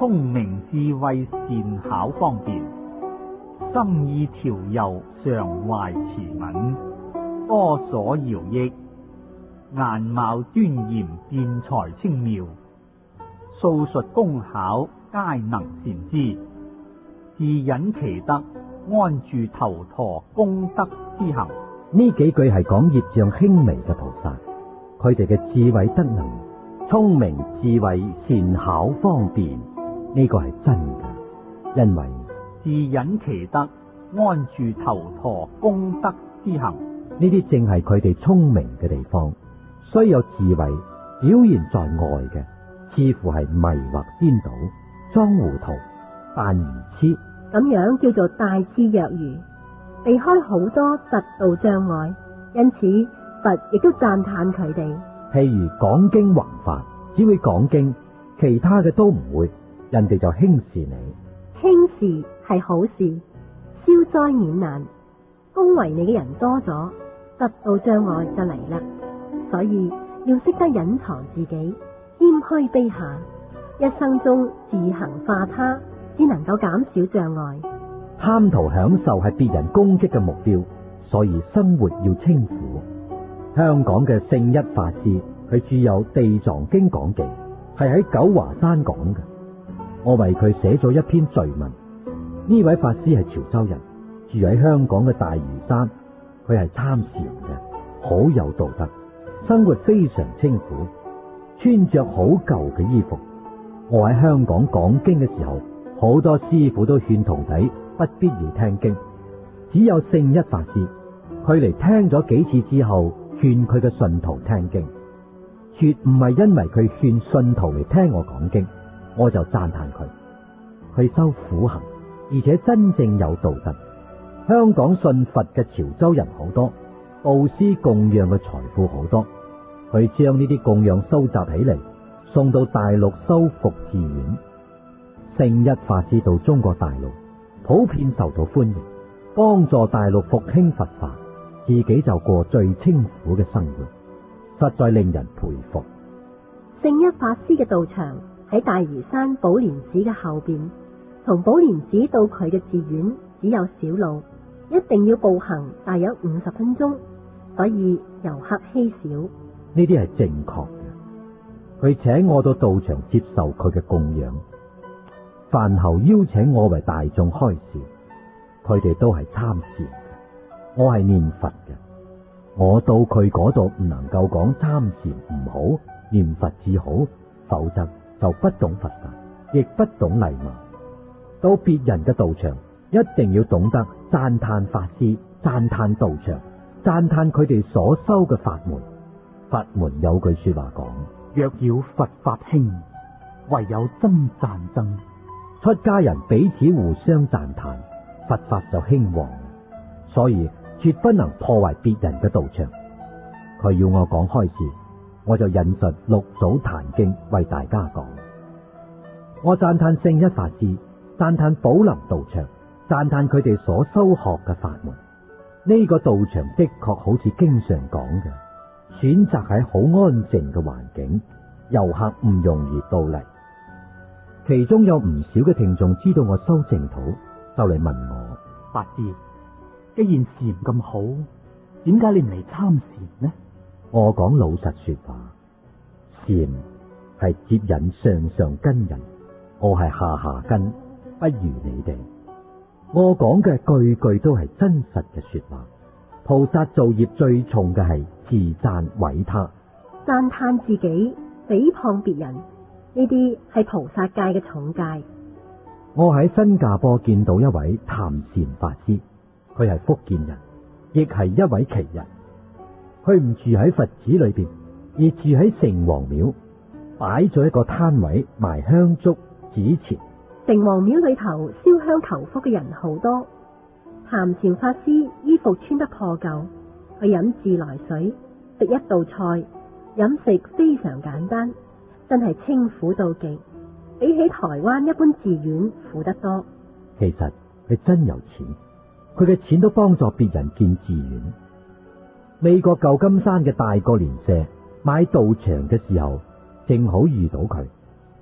聰明智慧善巧方便，心意調柔常懷慈憫，多所饒益，顏貌端嚴辯才清妙，素術功巧皆能善知，自隱其德安住頭陀功德之行。 呢幾句係講業障輕微嘅菩薩，佢哋嘅智慧德能、聰明智慧善巧方便，呢個係真嘅，因為自隱其德安住頭陀功德之行， 呢啲正係佢哋聰明嘅地方。雖有智慧表現在外嘅，似乎係迷惑顛倒、裝糊塗、扮愚癡， 咁樣叫做大智若愚，避開好多嫉妒障礙，因此佛亦都讚歎佢哋。 譬如講經弘法，只會講經，其他嘅都唔會，人哋就輕視你。 輕視係好事，消災免難。恭維你嘅人多咗，嫉妒障礙就嚟啦。所以要識得隱藏自己，謙虛卑下，一生中自行化他，只能夠減少障礙。 貪圖享受係別人攻擊嘅目標，所以生活要清苦。香港嘅聖一法師，佢著有《地藏經講記》，係喺九華山講嘅。我為佢寫咗一篇序文。呢位法師係潮州人，住喺香港嘅大嶼山，佢係參禪嘅，好有道德，生活非常清苦，穿着好舊嘅衣服。我喺香港講經嘅時候，好多師傅都勸徒弟不必要聽經，只有聖一法師，佢嚟聽咗幾次之後，勸佢嘅信徒聽經，絕唔係因為佢勸信徒嚟聽我講經，我就讚歎佢。佢修苦行，而且真正有道德。香港信佛嘅潮州人好多，布施供養嘅財富好多，佢將呢啲供養收集起嚟，送到大陸修復寺院。聖一法師到中國大陸，普遍受到歡迎，幫助大陸復興佛法，自己就過最清苦嘅生活，實在令人佩服。 聖一法師嘅道場喺大嶼山寶蓮寺嘅後邊，從寶蓮寺到佢嘅寺院只有小路，一定要步行大約50分鐘，所以遊客稀少。 呢啲係正確嘅。佢請我到道場接受佢嘅供養，飯後邀請我為大眾開示。佢哋都係參禪嘅，我係念佛嘅。我到佢嗰度唔能夠講參禪唔好，念佛至好，否則就不懂佛法，亦不懂禮貌。到別人嘅道場，一定要懂得讚歎法師，讚歎道場，讚歎佢哋所修嘅法門。法門有句說話講： 若要佛法興，唯有真讚僧。 出家人彼此互相讚歎，佛法就興旺。所以絕不能破壞別人嘅道場。佢要我講開示，我就引述六祖壇經為大家講。我讚歎聖一法師，讚歎寶林道場，讚歎佢哋所修學嘅法門。呢個道場的確好似經常講嘅，選擇喺好安靜嘅環境，遊客唔容易到嚟。其中有唔少嘅聽眾知道我修淨土，就嚟問我： 法師，既然禪咁好，點解你唔嚟參禪呢？ 我講老實說話，禪係接引上上根人，我係下下根，不如你哋。我講嘅句句都係真實嘅說話。菩薩造業最重嘅係自讚毀他， 讚歎自己，誹謗別人，呢啲係菩薩戒嘅重戒。 我喺新加坡見到一位談禪法師，佢係福建人，亦係一位奇人。佢唔住喺佛寺裏邊，而住喺城隍廟，擺咗一個攤位賣香燭紙錢。 城隍廟裏頭燒香求福嘅人好多。談禪法師衣服穿得破舊，去飲自來水，食一道菜，飲食非常簡單，真係清苦到極，比起台灣一般寺院苦得多。 其實佢真有錢，佢嘅錢都幫助別人建寺院。美國舊金山嘅大個蓮社買道場嘅時候，正好遇到佢。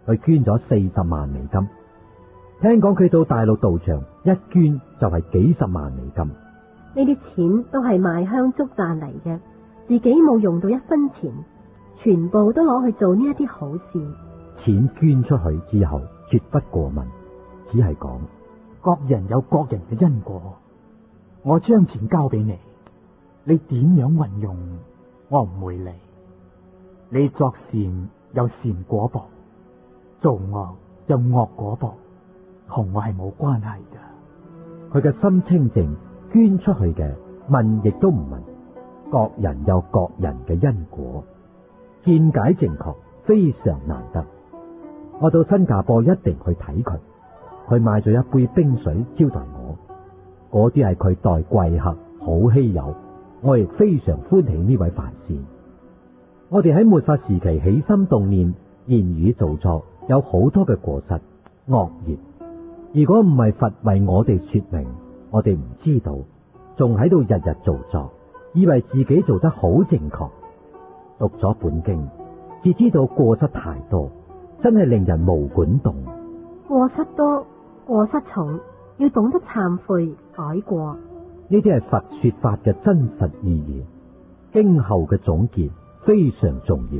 佢捐咗40萬美金。聽講佢到大陸道場一捐就係幾十萬美金。 呢啲錢都係賣香燭賺嚟嘅，自己冇用到一分錢，全部都攞去做呢一啲好事。 錢捐出去之後，絕不過問，只係講各人有各人嘅因果，我將錢交俾你，你點樣運用，我唔會理。你作善有善果報，做惡有惡果報，同我係冇關係噶。 佢嘅心清淨，捐出去嘅問亦都唔問。各人有各人嘅因果，見解正確，非常難得。我到新加坡一定去睇佢，佢買咗一杯冰水招待我，嗰啲係佢待貴客，好稀有，我亦非常歡喜呢位法師。我哋喺末法時期起心動念、言語造作，有好多嘅過失惡業。如果唔係佛為我哋說明，我哋唔知道，仲喺度日日造作，以為自己做得好正確。讀咗本經，只知道過失太多，真係令人毛管動。 過失多，過失重，要懂得懺悔改過。 呢啲係佛說法嘅真實意義，經後嘅總結非常重要。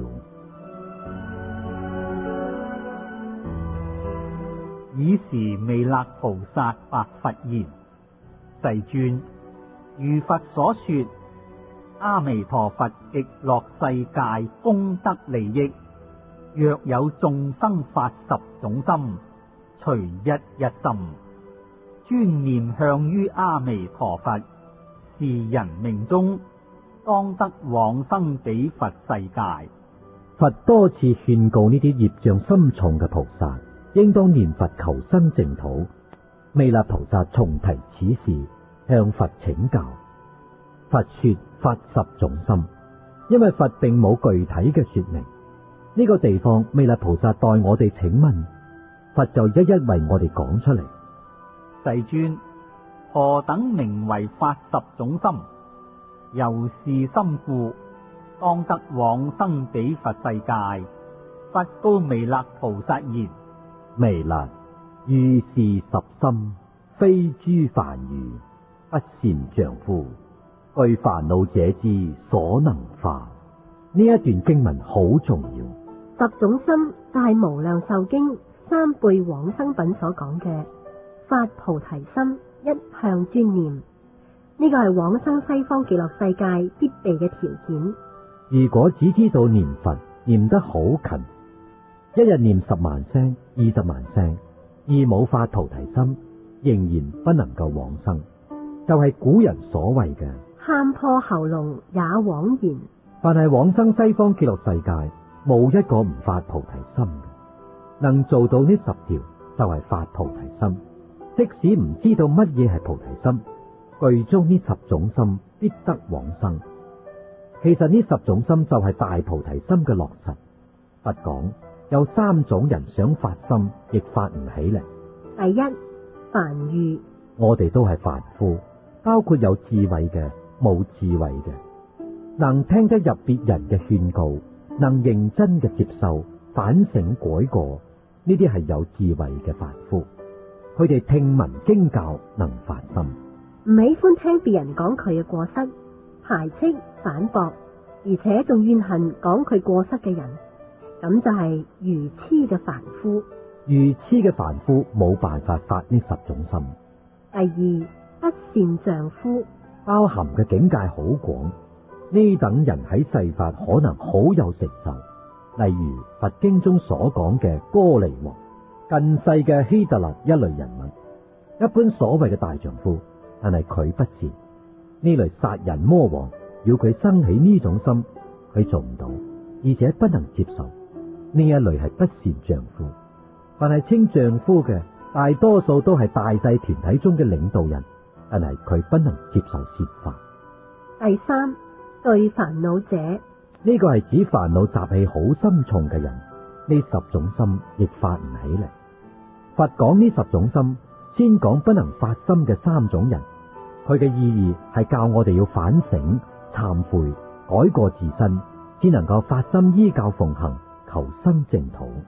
爾時彌勒菩薩白佛言：世尊，如佛所說，阿彌陀佛極樂世界功德利益，若有眾生發10種心，隨一心，專念向於阿彌陀佛，是人命中當得往生彼佛世界。 佛多次勸告呢啲業障深重嘅菩薩，應當念佛求生淨土。彌勒菩薩重提此事，向佛請教。佛說發10種心，因為佛並冇具體嘅說明。呢個地方彌勒菩薩代我哋請問，佛就一一為我哋講出嚟。 世尊，何等名為發10種心？由是心故，當得往生彼佛世界。佛告彌勒菩薩言： 彌勒，如是10心，非諸凡愚不善丈夫，具煩惱者之所能化。呢一段經文好重要。 10種心就係無量壽經3輩往生品所講嘅發菩提心，一向專念。呢個係往生西方極樂世界必備嘅條件。 如果只知道念佛念得好勤，一日念10萬聲、20萬聲，而冇發菩提心，仍然不能夠往生，就係古人所謂嘅喊破喉嚨也枉然。 凡係往生西方極樂世界，冇一個唔發菩提心嘅。能做到呢10條就係發菩提心。即使唔知道乜嘢係菩提心，具足呢10種心，必得往生。其實呢10種心就係大菩提心嘅落實。佛講有3種人想發心，亦發唔起嚟。 第一，凡愚。 我哋都係凡夫，包括有智慧嘅、冇智慧嘅，能聽得入別人嘅勸告，能認真嘅接受、反省改過，呢啲係有智慧嘅凡夫。佢哋聽聞經教能發心， 唔喜歡聽別人講佢嘅過失，排斥反駁，而且仲怨恨講佢過失嘅人，咁就係愚痴嘅凡夫。 愚痴嘅凡夫冇辦法發呢10種心。 第二，不善丈夫， 包含嘅境界好廣。呢等人喺世法可能好有成就，例如佛經中所講嘅哥尼王、近世嘅希特勒一類人物。一般所謂嘅大丈夫，但係佢不善。呢類殺人魔王要佢生起呢種心，佢做唔到，而且不能接受。呢一類係不善丈夫。凡係稱丈夫嘅，大多數都係大細團體中嘅領導人，但係佢不能接受善法。 第三，對煩惱者， 呢個係指煩惱習氣好深重嘅人，呢10種心亦發唔起嚟。佛講呢10種心，先講不能發心嘅3種人，佢嘅意義係教我哋要反省、懺悔、改過自身，先能夠發心依教奉行，求生淨土。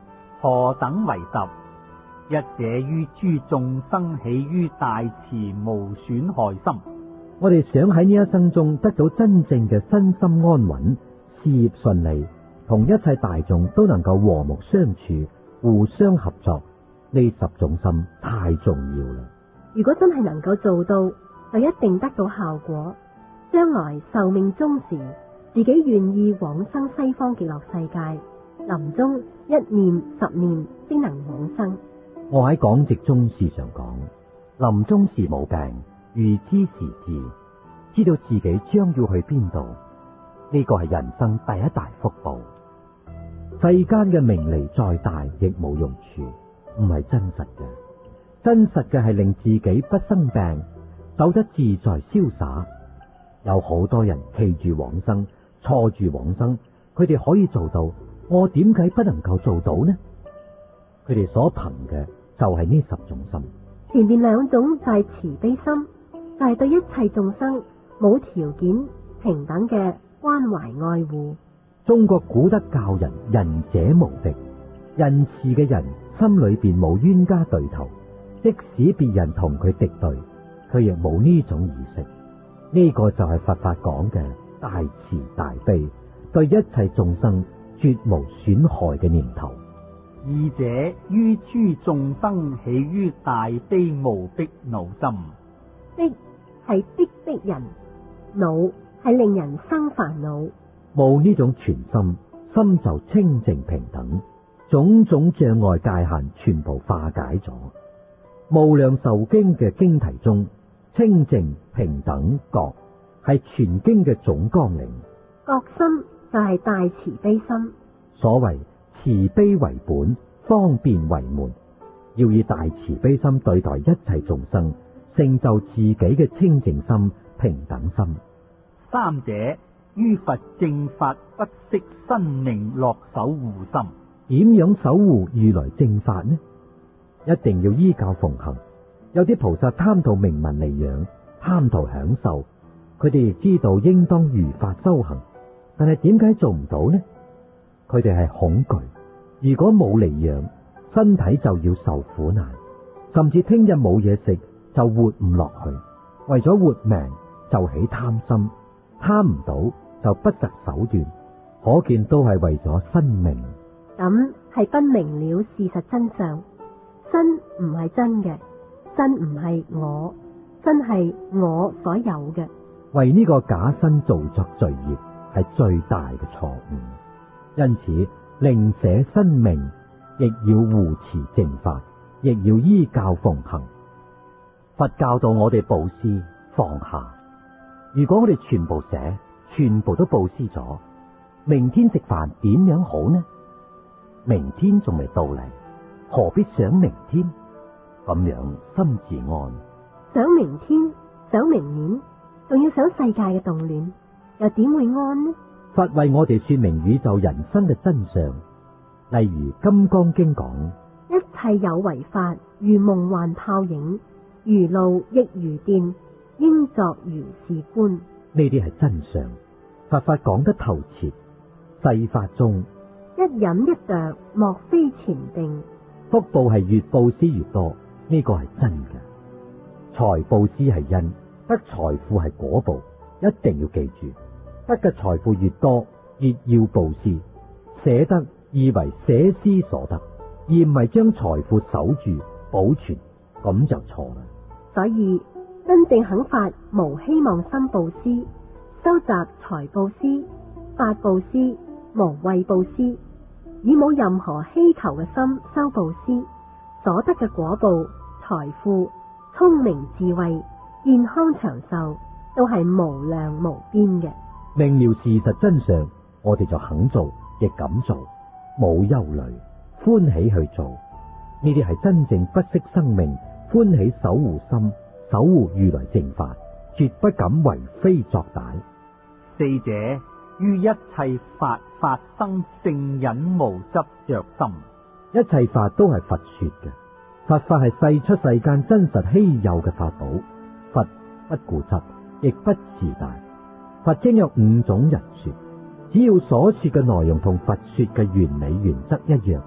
何等為十？一者於諸眾生起於大慈無損害心。 我哋想喺呢一生中得到真正嘅身心安穩、事業順利，同一切大眾都能夠和睦相處、互相合作，呢10種心太重要啦。 如果真係能夠做到，就一定得到效果。將來壽命終時，自己願意往生西方極樂世界，臨終一念10念即能往生。 我喺講席中時常講，臨終時冇病，預知時至，知道自己將要去邊度，呢個係人生第一大福報。世間嘅名利再大亦冇用處，唔係真實嘅。真實嘅係令自己不生病，走得自在瀟灑。有好多人企住往生，錯住往生，佢哋可以做到，我點解不能夠做到呢？佢哋所憑嘅就係呢10種心。 前面2種就係慈悲心，就係對一切眾生冇條件平等嘅關懷愛護。 中國古德教人仁者無敵，仁慈嘅人心裏邊冇冤家對頭，即使別人同佢敵對，佢亦冇呢種意識。呢個就係佛法講嘅大慈大悲，對一切眾生絕無損害嘅念頭。 二者於諸眾生起於大悲無逼惱心。 逼係逼人，惱係令人生煩惱。 冇呢種全心，心就清淨平等，種種障礙界限全部化解咗。無量壽經嘅經題中，清淨平等覺係全經嘅總綱領。 覺心就係大慈悲心。 所謂慈悲為本，方便為門，要以大慈悲心對待一切眾生，成就自己嘅清淨心、平等心。 三者於佛正法不惜生命樂守護心。 點樣守護如來正法呢？一定要依教奉行。有啲菩薩貪圖名聞利養，貪圖享受，佢哋亦知道應當如法修行，但係點解做唔到呢？佢哋係恐懼，如果冇利養，身體就要受苦難，甚至聽日冇嘢食就活唔落去。為咗活命就起貪心，貪唔到就不擇手段，可見都係為咗生命。 咁係不明了事實真相。身唔係真嘅，身唔係我，身係我所有嘅。 為呢個假身造作罪業係最大嘅錯誤。因此寧捨生命，亦要護持正法，亦要依教奉行。佛教導我哋布施放下。如果我哋全部捨，全部都布施咗，明天食飯點樣好呢？明天仲未到嚟，何必想明天？咁樣心自安。 想明天，想明年，仲要想世界嘅動亂，又點會安呢？ 佛為我哋說明宇宙人生嘅真相，例如《金剛經》講： 一切有為法，如夢幻泡影，如露亦如電，應作如是觀。 呢啲係真相，佛法講得透徹。世法中， 一飲一啄，莫非前定。 福報係越布施越多，呢個係真嘅。財布施係因，得財富係果報，一定要記住。得嘅財富越多，越要布施。捨得以為捨施所得，而唔係將財富守住保存，咁就錯啦。 所以真正肯發無希望心布施，收集財布施、法布施、無畏布施，以冇任何希求嘅心修布施，所得嘅果報、財富、聰明智慧、健康長壽，都係無量無邊嘅。 明了事實真相，我哋就肯做，亦敢做，冇憂慮，歡喜去做。呢啲係真正不惜生命，歡喜守護心，守護如來正法，絕不敢為非作歹。 四者於一切法發生聖忍無執着心。 一切法都係佛說嘅，佛法係世出世間真實稀有嘅法寶。佛不固執，亦不自大。佛經有5種人說，只要所說嘅內容同佛說嘅原理原則一樣，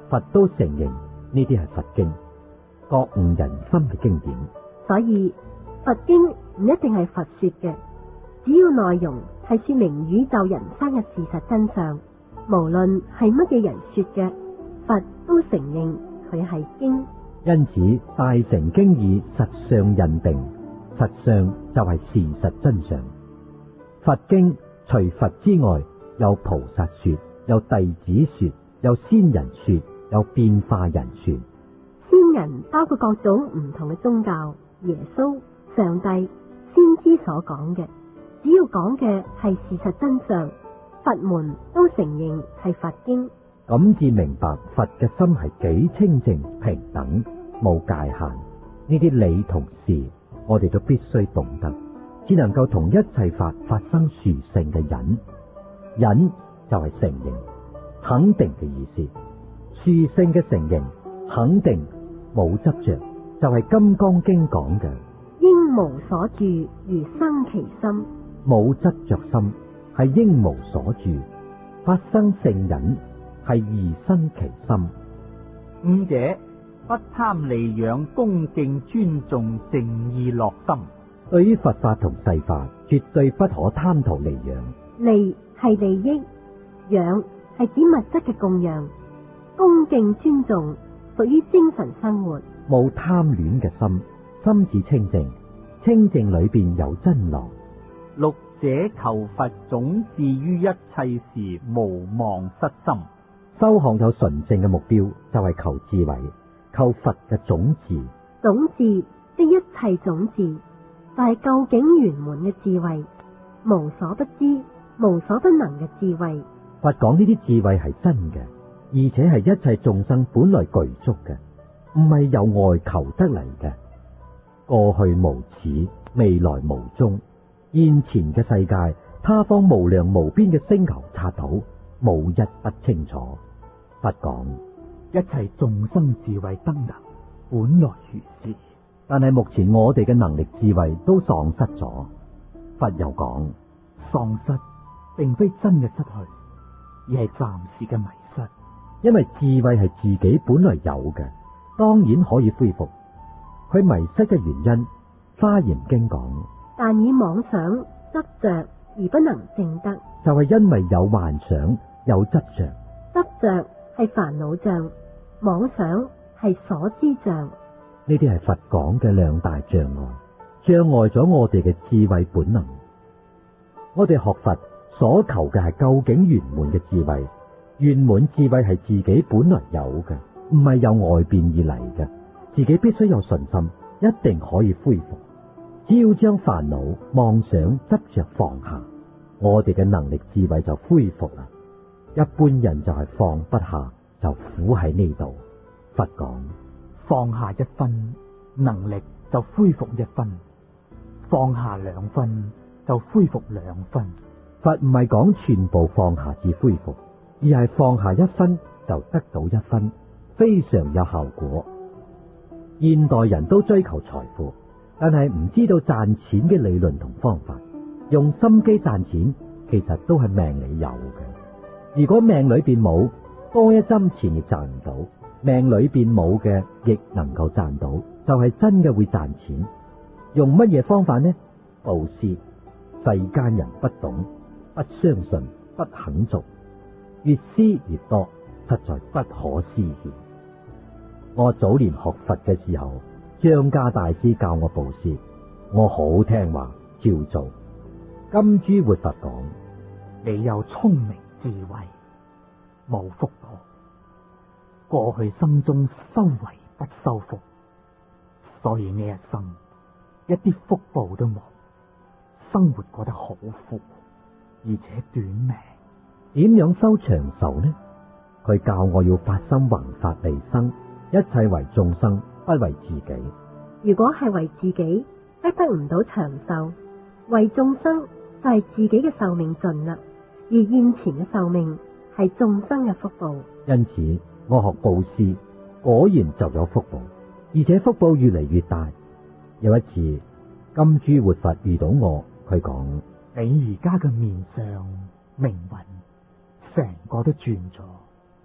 佛都承認呢啲係佛經，覺悟人心嘅經典。 所以佛經唔一定係佛說嘅，只要內容係說明宇宙人生嘅事實真相，無論係乜嘢人說嘅，佛都承認佢係經。 因此大乘經以實相印定，實相就係事實真相。佛經除佛之外，有菩薩說，有弟子說，有仙人說，有變化人說。 仙人包括各種唔同嘅宗教，耶穌、上帝、先知所講嘅，只要講嘅係事實真相，佛門都承認係佛經。 咁至明白佛嘅心係幾清淨平等，冇界限。呢啲理同事，我哋都必須懂得，只能夠同一切法發生殊勝嘅忍。忍就係承認、肯定嘅意思。殊勝嘅承認、肯定，冇執着，就係《金剛經》講嘅。 應無所住，如生其心。 冇執着心，係應無所住。發生聖忍，係而生其心。 悟者不貪利養，恭敬尊重，誠意樂心。 對於佛法同世法，絕對不可貪圖利養。 利係利益，養係指物質嘅供養，恭敬尊重屬於精神生活。 冇貪戀嘅心，心智清淨，清淨裏邊有真樂。 六者求佛種智於一切時，無忘失心。 修學有純正嘅目標，就係求智慧，求佛嘅種智。 種智即一切種智，就係究竟圓滿嘅智慧，無所不知、無所不能嘅智慧。 佛講呢啲智慧係真嘅，而且係一切眾生本來具足嘅，唔係由外求得嚟嘅。過去無始，未來無終，現前嘅世界，他方無量無邊嘅星球剎土，無一不清楚。佛講一切眾生智慧德能本來如是， 但係目前我哋嘅能力智慧都喪失咗。佛又講， 喪失並非真嘅失去，而係暫時嘅迷失。 因為智慧係自己本來有嘅，當然可以恢復。佢迷失嘅原因，《華嚴經》講， 但以妄想執着而不能證得， 就係因為有幻想有執着。 執着係煩惱障，妄想係所知障。 呢啲係佛講嘅兩大障礙，障礙咗我哋嘅智慧本能。我哋學佛所求嘅係究竟圓滿嘅智慧，圓滿智慧係自己本來有嘅，唔係由外邊而嚟嘅。自己必須有信心，一定可以恢復。只要將煩惱、妄想、執着放下，我哋嘅能力智慧就恢復啦。一般人就係放不下，就苦喺呢度。佛講， 放下一分，能力就恢復一分；放下兩分，就恢復兩分。 佛唔係講全部放下至恢復，而係放下一分就得到一分，非常有效果。現代人都追求財富，但係唔知道賺錢嘅理論同方法，用心機賺錢其實都係命裏有嘅。如果命裏邊冇，多一針錢亦賺唔到；命裏邊冇嘅亦能夠賺到，就係真嘅會賺錢。用乜嘢方法呢？布施。世間人不懂，不相信，不肯做，越施越多，實在不可思議。我早年學佛嘅時候，張家大師教我布施，我好聽話，照做。金珠活佛講， 你有聰明智慧，冇福報，過去生中修為不修福，所以呢一生一啲福報都冇，生活過得好苦，而且短命。 點樣修長壽呢？佢教我要發心弘法利生，一切為眾生，不為自己。 如果係為自己，得唔到長壽；為眾生就係自己嘅壽命盡啦。而現前嘅壽命係眾生嘅福報。 因此我學布施，果然就有福報，而且福報越嚟越大。有一次金珠活佛遇到我，佢講， 你而家嘅面相、命運成個都轉咗，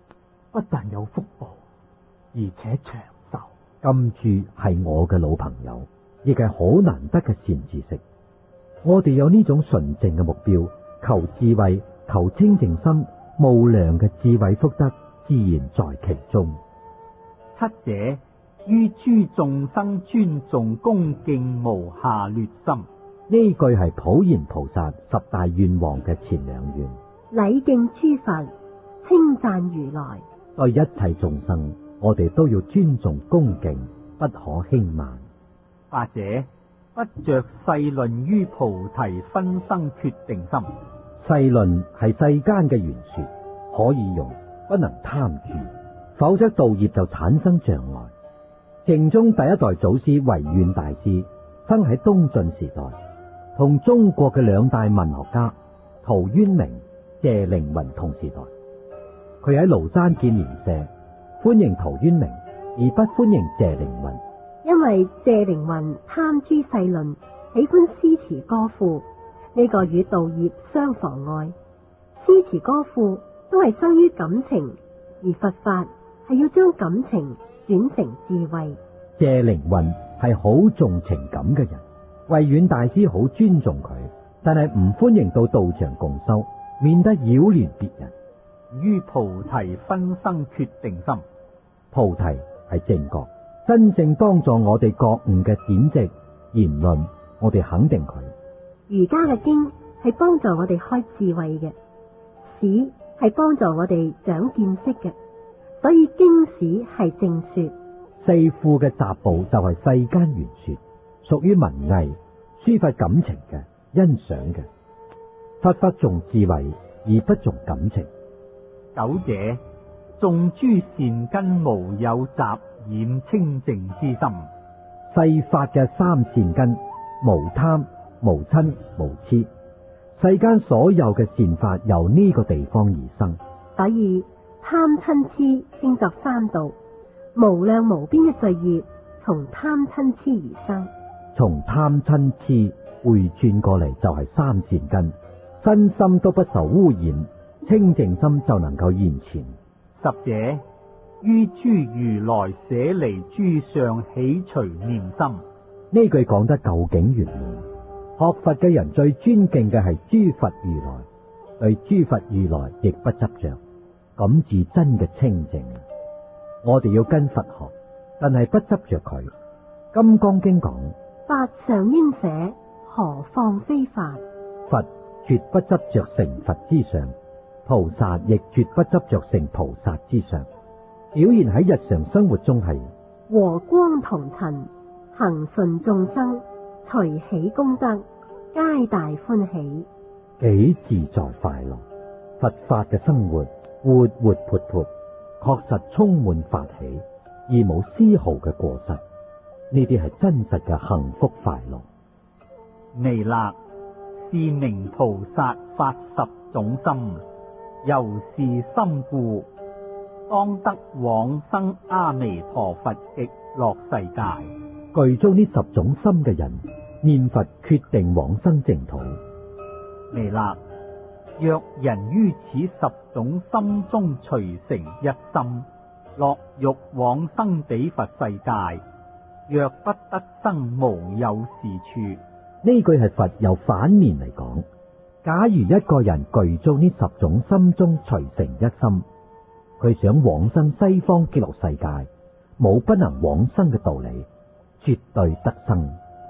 不但有福報，而且長壽。 金豬係我嘅老朋友，亦係好難得嘅善知識。我哋有呢種純正嘅目標，求智慧，求清淨心，無量嘅智慧福德自然在其中。 七者，於諸眾生尊重恭敬無下劣心。 呢句係普賢菩薩十大願望嘅前兩願。 禮敬諸佛，稱讚如來。 對一切眾生，我哋都要尊重恭敬，不可輕慢。 八者，不着世論於菩提分生決定心。 世論係世間嘅玄說，可以用，不能貪住，否則道業就產生障礙。淨宗第一代祖師維遠大師生喺東晉時代，同中國嘅兩大文學家陶淵明、謝靈運同時代。佢喺廬山見蓮社，歡迎陶淵明，而不歡迎謝靈運。 因為謝靈運貪諸世論，喜歡詩詞歌賦，呢個與道業相妨礙。詩詞歌賦都係生於感情，而佛法係要將感情轉成智慧。 謝靈運係好重情感嘅人，維遠大師好尊重佢，但係唔歡迎到道場共修，免得擾亂別人。 於菩提分生決定心。 菩提係正覺，真正幫助我哋覺悟嘅典籍言論，我哋肯定佢。 儒家嘅經係幫助我哋開智慧嘅，史係幫助我哋長見識嘅，所以經史係正說。 四庫嘅雜部就係世間玄說，屬於文藝，抒發感情嘅，欣賞嘅。佛法重智慧而不重感情。 九者，種諸善根無有雜染清淨之心。 世法嘅三善根，無貪、無嗔、無痴。世間所有嘅善法由呢個地方而生， 所以貪嗔痴稱作三道，無量無邊嘅罪業從貪嗔痴而生。 從貪嗔痴回轉過嚟就係三善根，身心都不受污染，清淨心就能夠現前。 十者，於諸如來捨離諸相起隨念心。 呢句講得究竟圓滿。學佛嘅人最尊敬嘅係諸佛如來，對諸佛如來亦不執着，咁至真嘅清淨。我哋要跟佛學，但係不執着佢。金剛經講： 法尚應捨，何況非法？ 佛絕不執着成佛之上，菩薩亦絕不執着成菩薩之上。表現喺日常生活中係和光同塵，恒順眾生，隨喜功德，皆大歡喜， 幾自在快樂。佛法嘅生活活活潑潑，確實充滿法喜，而冇絲毫嘅過失。呢啲係真實嘅幸福快樂。 彌勒是名菩薩發十種心，由是心故，當得往生阿彌陀佛極樂世界。 具足呢十種心嘅人，念佛決定往生淨土。 彌勒，若人於此十種心中隨成一心，樂欲往生彼佛世界，若不得生，無有是處。 呢句係佛由反面嚟講。假如一個人具足呢十種心中隨成一心，佢想往生西方極樂世界，冇不能往生嘅道理，絕對得生。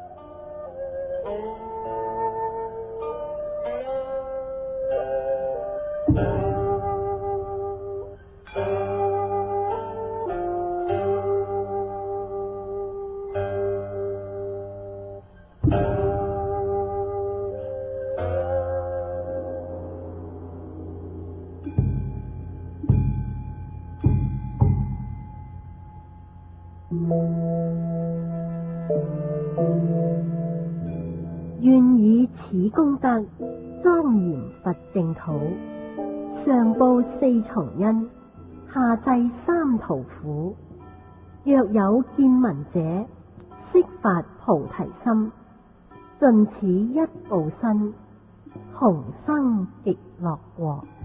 願以此功德莊嚴佛淨土，上報四重恩，下濟三途苦。若有見聞者，悉發菩提心，盡此一報身，同生極樂國。